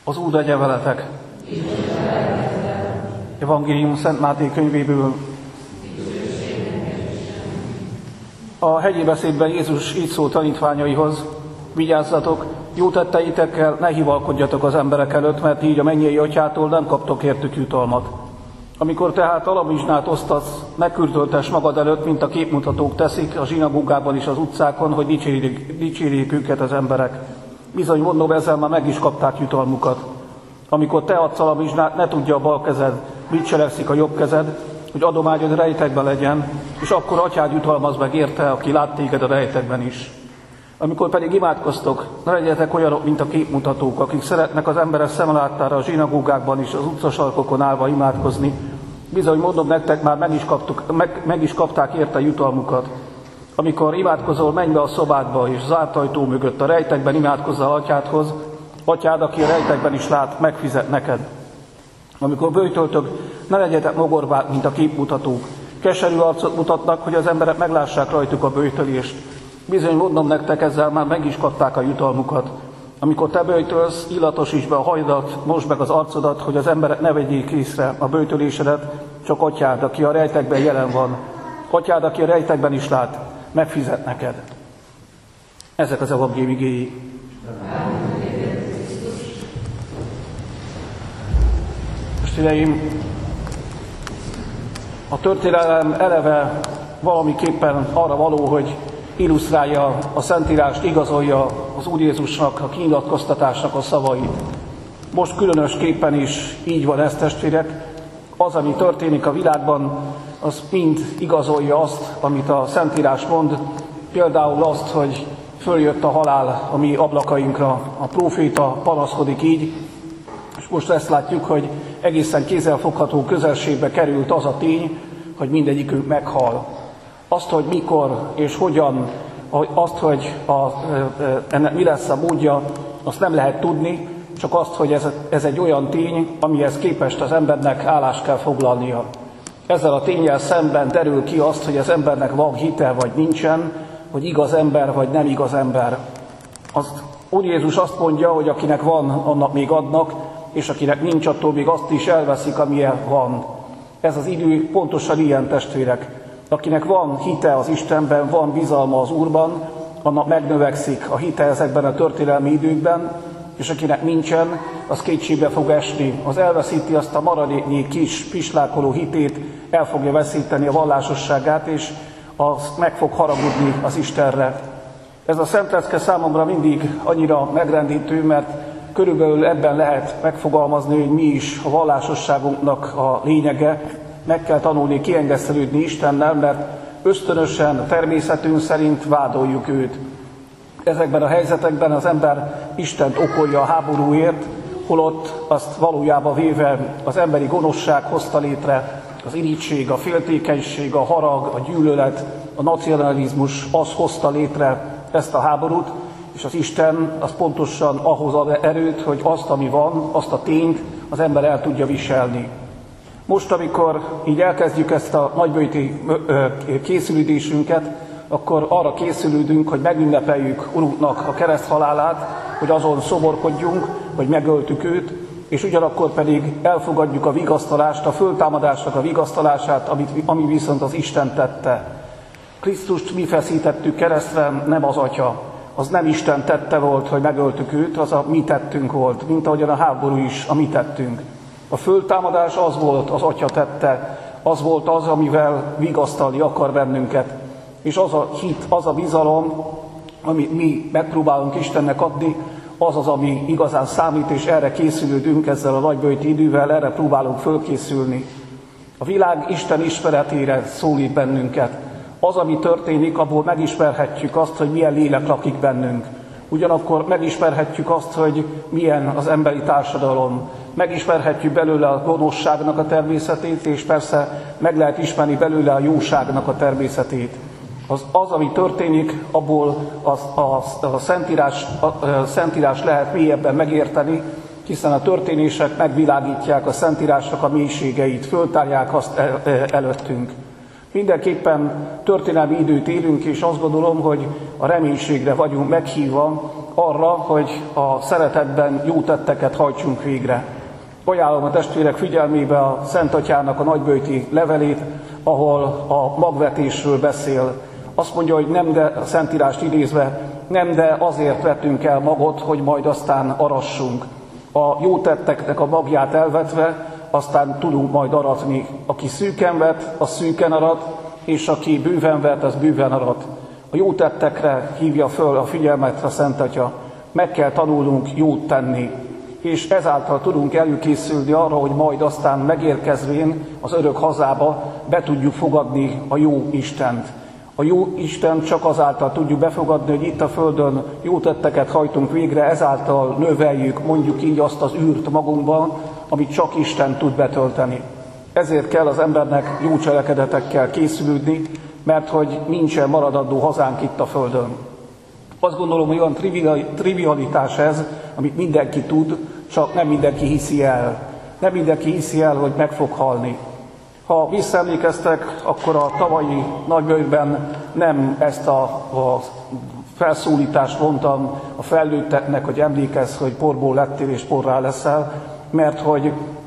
Az Úr legyen veletek! Evangélium Szent Máté könyvéből. A hegyi beszédben Jézus így szól tanítványaihoz: vigyázzatok, jó tetteitekkel ne hivalkodjatok az emberek előtt, mert így a mennyei atyától nem kaptok értük jutalmat. Amikor tehát alamizsnát osztasz, ne küldöltess magad előtt, mint a képmutatók teszik a zsinagógában és az utcákon, hogy dicsérjék őket az emberek. Bizony mondom, ezzel már meg is kapták jutalmukat. Amikor te adsz alamizsnát, ne tudja a bal kezed, mit cselekszik a jobb kezed, hogy adományod rejtekben legyen, és akkor atyád jutalmaz meg érte, aki lát téged a rejtekben is. Amikor pedig imádkoztok, ne legyetek olyanok, mint a képmutatók, akik szeretnek az emberek szemelátára a zsinagógákban és az utcasarkokon állva imádkozni. Bizony mondom nektek, már meg is kapták érte jutalmukat. Amikor imádkozol, menj be a szobádba, és zárt ajtó mögött a rejtekben imádkozzál atyádhoz, atyád, aki a rejtekben is lát, megfizet neked. Amikor böjtöltök, ne legyetek mogorbák, mint a képmutatók. Keserű arcot mutatnak, hogy az emberek meglássák rajtuk a böjtölést. Bizony mondom nektek, ezzel már meg is kapták a jutalmukat. Amikor te böjtölsz, illatosítsd be a hajadat, mosd meg az arcodat, hogy az emberek ne vegyék észre a böjtölésedet, csak atyád, aki a rejtekben jelen van. Atyád, aki a rejtekben is lát, megfizet neked. Ezek az evangélium igéi. Testvéreim, a történelem eleve valamiképpen arra való, hogy illusztrálja a Szentírást, igazolja az Úr Jézusnak, a kinyilatkoztatásnak a szavait. Most különösképpen is így van ez, testvérek. Az, ami történik a világban, az mind igazolja azt, amit a Szentírás mond. Például azt, hogy följött a halál a mi ablakainkra. A próféta panaszkodik így, és most ezt látjuk, hogy egészen kézzelfogható közelségbe került az a tény, hogy mindegyikünk meghal. Azt, hogy mikor és hogyan, azt, hogy ennek mi lesz a módja, azt nem lehet tudni, csak azt, hogy ez egy olyan tény, amihez képest az embernek állást kell foglalnia. Ezzel a ténnyel szemben derül ki azt, hogy az embernek van hite vagy nincsen, hogy igaz ember vagy nem igaz ember. Az Úr Jézus azt mondja, hogy akinek van, annak még adnak, és akinek nincs, attól még azt is elveszik, amilyen van. Ez az idő pontosan ilyen, testvérek. Akinek van hite az Istenben, van bizalma az Úrban, annak megnövekszik a hite ezekben a történelmi időkben, és akinek nincsen, az kétségbe fog esni. Az elveszíti azt a maradéknyi kis pislákoló hitét, el fogja veszíteni a vallásosságát, és az meg fog haragudni az Istenre. Ez a Szent Lecke számomra mindig annyira megrendítő, mert körülbelül ebben lehet megfogalmazni, hogy mi is a vallásosságunknak a lényege. Meg kell tanulni kiengesztelődni Istennel, mert ösztönösen, természetünk szerint vádoljuk őt. Ezekben a helyzetekben az ember Istent okolja a háborúért, holott azt valójában véve az emberi gonoszság hozta létre, az irigység, a féltékenység, a harag, a gyűlölet, a nacionalizmus, az hozta létre ezt a háborút, és az Isten az pontosan ahhoz ad erőt, hogy azt, ami van, azt a tényt az ember el tudja viselni. Most, amikor így elkezdjük ezt a nagyböjti készülődésünket, akkor arra készülődünk, hogy megünnepeljük Urunknak a kereszthalálát, hogy azon szomorkodjunk, hogy megöltük őt, és ugyanakkor pedig elfogadjuk a vigasztalást, a föltámadásnak a vigasztalását, ami viszont az Isten tette. Krisztust mi feszítettük keresztre, nem az Atya. Az nem Isten tette volt, hogy megöltük őt, az a mi tettünk volt, mint ahogyan a háború is a mi tettünk. A föltámadás az volt, az Atya tette, az volt az, amivel vigasztalni akar bennünket. És az a hit, az a bizalom, amit mi megpróbálunk Istennek adni, az az, ami igazán számít, és erre készülődünk ezzel a nagyböjti idővel, erre próbálunk fölkészülni. A világ Isten ismeretére szólít bennünket. Az, ami történik, abból megismerhetjük azt, hogy milyen lélek lakik bennünk. Ugyanakkor megismerhetjük azt, hogy milyen az emberi társadalom. Megismerhetjük belőle a gonoszságnak a természetét, és persze meg lehet ismerni belőle a jóságnak a természetét. Az ami történik, abból a Szentírás lehet mélyebben megérteni, hiszen a történések megvilágítják a Szentírásnak a mélységeit, föltárják azt előttünk. Mindenképpen történelmi időt élünk, és azt gondolom, hogy a reménységre vagyunk meghívva, arra, hogy a szeretetben jó tetteket hajtsunk végre. Ajánlom a testvérek figyelmébe a Szent Atyának a nagyböjti levelét, ahol a magvetésről beszél. Azt mondja, hogy nem de, a Szentírást idézve, nem de azért vettünk el magot, hogy majd aztán arassunk. A jó tetteknek a magját elvetve, aztán tudunk majd aratni. Aki szűken vet, az szűken arat, és aki bőven vet, az bőven arat. A jó tettekre hívja föl a figyelmet a Szent Atya. Meg kell tanulnunk jót tenni, és ezáltal tudunk előkészülni arra, hogy majd aztán megérkezvén az örök hazába be tudjuk fogadni a jó Istent. A jó Isten csak azáltal tudjuk befogadni, hogy itt a Földön jó tetteket hajtunk végre, ezáltal növeljük, mondjuk így azt az űrt magunkban, amit csak Isten tud betölteni. Ezért kell az embernek jó cselekedetekkel készülődni, mert hogy nincsen maradandó hazánk itt a Földön. Azt gondolom, hogy olyan trivialitás ez, amit mindenki tud, csak nem mindenki hiszi el. Nem mindenki hiszi el, hogy meg fog halni. Ha visszaemlékeztek, akkor a tavalyi nagyböjtben nem ezt a felszólítást mondtam a felnőtteknek, hogy emlékezz, hogy porból lettél és porrá leszel, mert hogy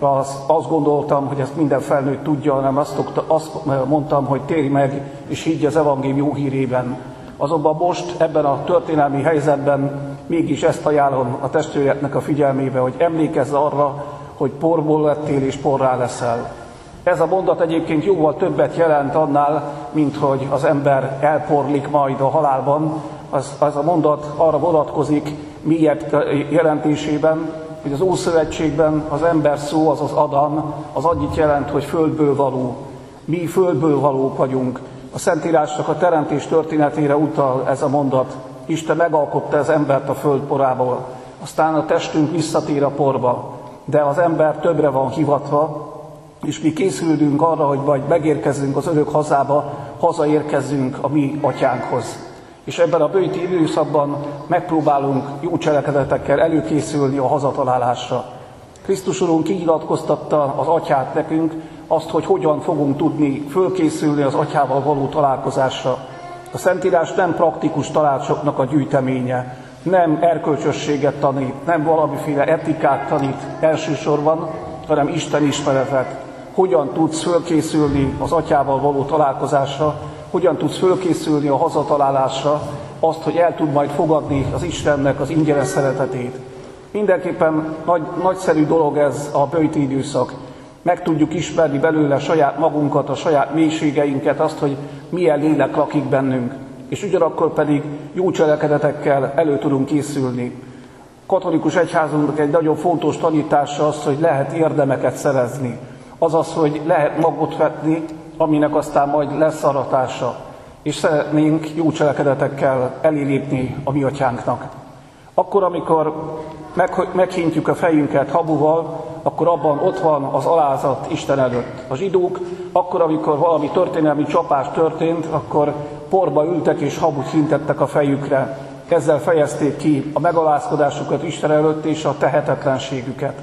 azt gondoltam, hogy ezt minden felnőtt tudja, hanem azt mondtam, hogy térj meg és higgy az evangélium jó hírében. Azonban most ebben a történelmi helyzetben mégis ezt ajánlom a testvéreknek a figyelmébe, hogy emlékezz arra, hogy porból lettél és porrá leszel. Ez a mondat egyébként jóval többet jelent annál, mint hogy az ember elporlik majd a halálban. Az a mondat arra vonatkozik mélyebb jelentésében, hogy az Ószövetségben az ember szó, az Adam, az annyit jelent, hogy földből való. Mi földből valók vagyunk. A Szentírásnak a teremtés történetére utal ez a mondat. Isten megalkotta az embert a föld porából, aztán a testünk visszatér a porba, de az ember többre van hivatva, és mi készülünk arra, hogy majd megérkezzünk az örök hazába, hazaérkezzünk a mi atyánkhoz. És ebben a böjti időszakban megpróbálunk jó cselekedetekkel előkészülni a hazatalálásra. Krisztus Urunk kinyilatkoztatta az atyát nekünk, azt, hogy hogyan fogunk tudni fölkészülni az atyával való találkozásra. A Szentírás nem praktikus tanácsoknak a gyűjteménye, nem erkölcsösséget tanít, nem valamiféle etikát tanít elsősorban, hanem Isten ismeretet. Hogyan tudsz fölkészülni az atyával való találkozásra, hogyan tudsz fölkészülni a hazatalálásra, azt, hogy el tud majd fogadni az Istennek az ingyenes szeretetét. Mindenképpen nagyszerű dolog ez a böjti időszak. Meg tudjuk ismerni belőle saját magunkat, a saját mélységeinket, azt, hogy milyen lélek lakik bennünk, és ugyanakkor pedig jó cselekedetekkel elő tudunk készülni. Katolikus egyházunknak egy nagyon fontos tanítása az, hogy lehet érdemeket szerezni. Azaz, hogy lehet magot vetni, aminek aztán majd lesz aratása. És szeretnénk jó cselekedetekkel elélépni a mi atyánknak. Akkor, amikor meghintjük a fejünket habuval, akkor abban ott van az alázat Isten előtt. A zsidók akkor, amikor valami történelmi csapás történt, akkor porba ültek és habut hintettek a fejükre. Ezzel fejezték ki a megalázkodásukat Isten előtt és a tehetetlenségüket.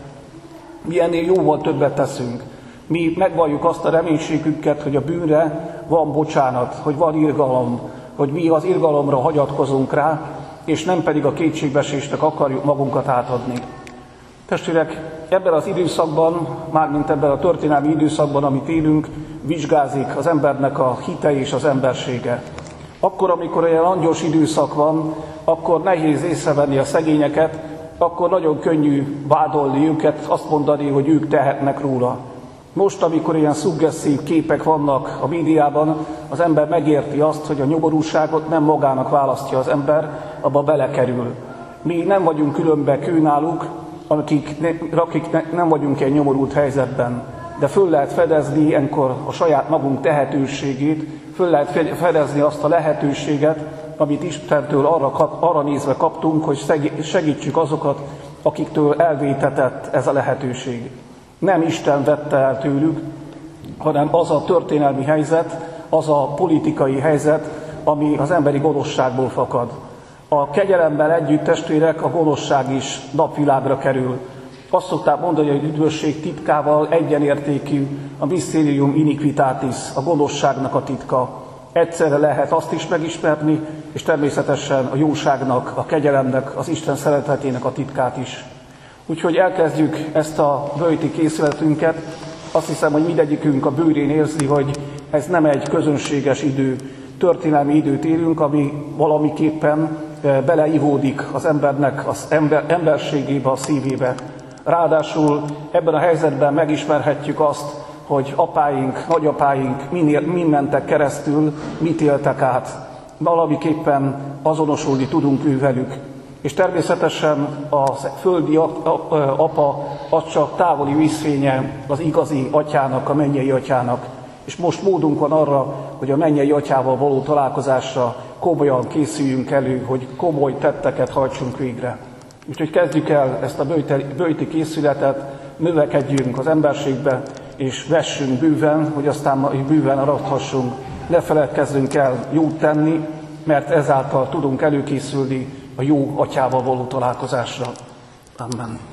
Mi ennél jóval többet teszünk. Mi megvalljuk azt a reménységünket, hogy a bűnre van bocsánat, hogy van irgalom, hogy mi az irgalomra hagyatkozunk rá, és nem pedig a kétségbeesésnek akarjuk magunkat átadni. Testvérek, ebben az időszakban, mármint ebben a történelmi időszakban, amit élünk, vizsgázik az embernek a hite és az embersége. Akkor, amikor olyan angyos időszak van, akkor nehéz észrevenni a szegényeket, akkor nagyon könnyű vádolni őket, azt mondani, hogy ők tehetnek róla. Most, amikor ilyen szuggesszív képek vannak a médiában, az ember megérti azt, hogy a nyomorúságot nem magának választja az ember, abba belekerül. Mi nem vagyunk különbe kőnáluk, akik nem vagyunk egy nyomorult helyzetben, de föl lehet fedezni ilyenkor a saját magunk tehetőségét, föl lehet fedezni azt a lehetőséget, amit Istentől arra nézve kaptunk, hogy segítsük azokat, akiktől elvétetett ez a lehetőség. Nem Isten vette el tőlük, hanem az a történelmi helyzet, az a politikai helyzet, ami az emberi gonoszságból fakad. A kegyelemmel együtt, testvérek, a gonoszság is napvilágra kerül. Azt szokták mondani, hogy üdvösség titkával egyenértékű a mysterium iniquitatis, a gonoszságnak a titka. egyszerre lehet azt is megismerni, és természetesen a jóságnak, a kegyelemnek, az Isten szeretetének a titkát is. Úgyhogy elkezdjük ezt a böjti készületünket. Azt hiszem, hogy mindegyikünk a bőrén érzi, hogy ez nem egy közönséges idő, történelmi időt élünk, ami valamiképpen beleivódik az embernek az emberségébe, a szívébe. Ráadásul ebben a helyzetben megismerhetjük azt, hogy apáink, nagyapáink mind mentek keresztül, mit éltek át. Valamiképpen azonosulni tudunk ővelük. És természetesen a földi apa az csak távoli vízfénye az igazi atyának, a mennyei atyának. És most módunk van arra, hogy a mennyei atyával való találkozásra komolyan készüljünk elő, hogy komoly tetteket hajtsunk végre. Úgyhogy kezdjük el ezt a böjti készületet, növekedjünk az emberségbe, és vessünk bőven, hogy aztán bőven arathassunk. Ne feledkezzünk el jót tenni, mert ezáltal tudunk előkészülni a jó atyával való találkozásra. Amen.